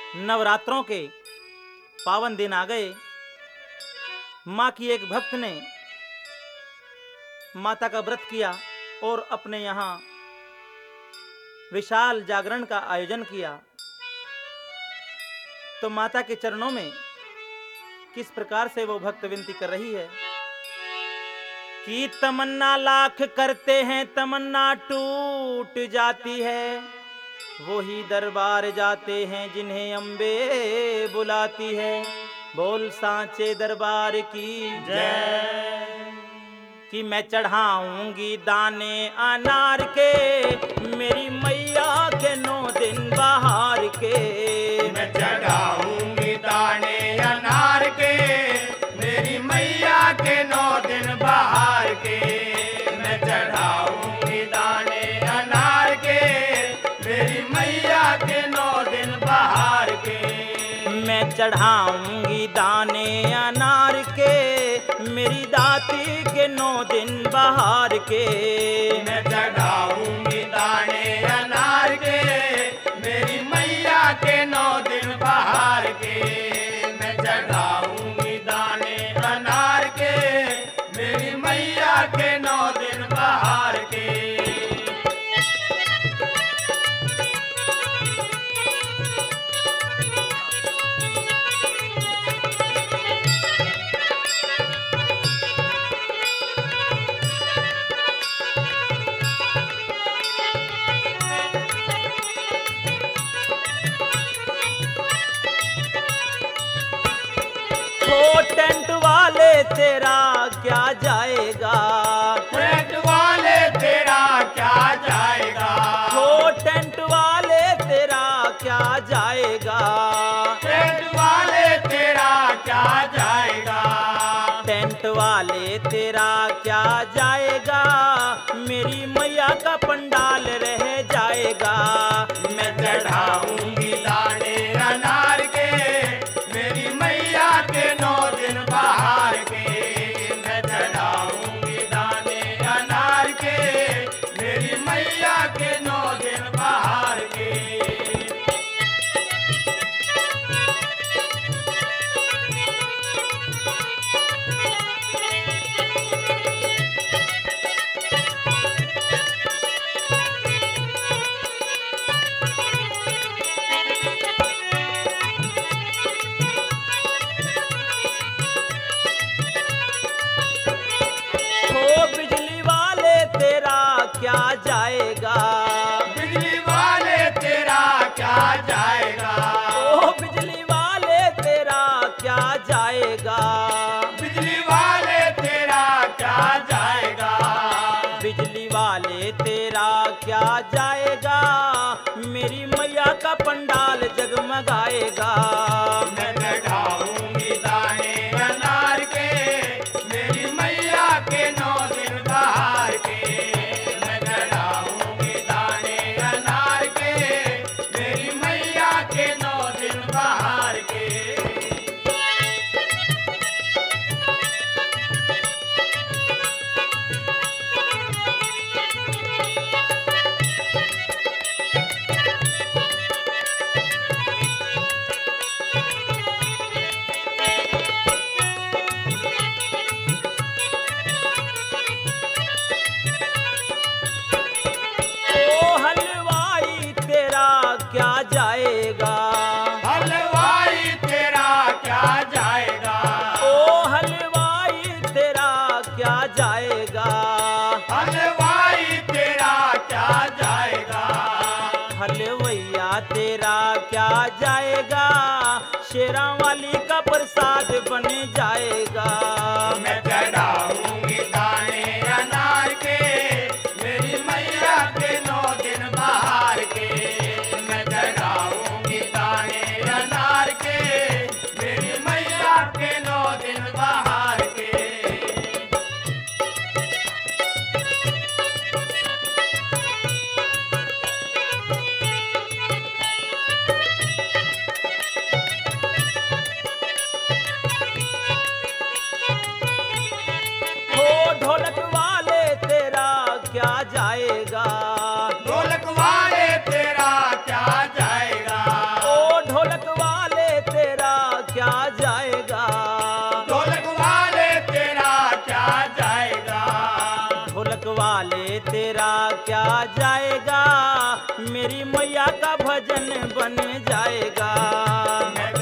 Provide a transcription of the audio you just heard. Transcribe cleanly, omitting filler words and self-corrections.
नवरात्रों के पावन दिन आ गए। माँ की एक भक्त ने माता का व्रत किया और अपने यहाँ विशाल जागरण का आयोजन किया। तो माता के चरणों में किस प्रकार से वो भक्त विनती कर रही है कि तमन्ना लाख करते हैं, तमन्ना टूट जाती है। वो ही दरबार जाते हैं जिन्हें अम्बे बुलाती है। बोल सांचे दरबार की जय। कि मैं चढ़ाऊंगी दाने अनार के, मेरी मैया के 9 दिन बहार के। मैं चढ़ाऊंगी दाने अनार के, मेरी मैया के 9 दिन बहार के। मैं चढ़ाऊंगी दाने अनार के, मेरी मैया के 9 दिन बहार के। मैं चढ़ाऊंगी दाने अनार के, मेरी दाती के 9 दिन बहार के। मैं चढ़ाऊंगी दाने अनार के, मेरी मैया के 9 दिन बहार के। मैं चढ़ाऊंगी दाने अनार के, मेरी मैया के 9 दिन बहार के। टेंट वाले तेरा क्या जाएगा, टेंट वाले तेरा क्या जाएगा। हो टेंट वाले तेरा क्या जाएगा। टेंट वाले तेरा क्या जाएगा। टेंट वाले तेरा क्या जाएगा, मेरी मैया का पंडाल रह जाएगा। मैं चढ़ाऊंगी दाने अनार के, मेरी मैया के 9 दिन बहार के। मैं चढ़ाऊंगी दाने अनार के, मेरी मैया के 9 दिन बहार के। हो बिजली वाले तेरा क्या जाएगा। बिजली वाले तेरा क्या जाएगा। ओ बिजली वाले तेरा क्या जाएगा। बिजली वाले तेरा क्या जाएगा। बिजली वाले तेरा क्या जाएगा, मेरी मैया का पंडाल जगमगाएगा। मैं चढ़ाऊंगी दाने अनार के, मेरी मैया के 9 दिन बहार के। मैं चढ़ाऊंगी दाने अनार के, मेरी मैया के 9 दिन बहार के। ओ हलवाई तेरा क्या जाएगा। हलवाई तेरा क्या जाएगा। ओ हलवाई तेरा क्या जाएगा। हलवाई तेरा क्या जाएगा। हलवैया तेरा क्या जाएगा, शेरा वाली का प्रसाद बन जाएगा। मैं चढ़ाऊंगी दाने अनार के, मेरी मैया के 9 दिन बहार के। मैं चढ़ाऊंगी दाने अनार के, मेरी मैया के 9 दिन बहार के। वाले तेरा क्या जाएगा, मेरी मैया का भजन बन जाएगा। मैं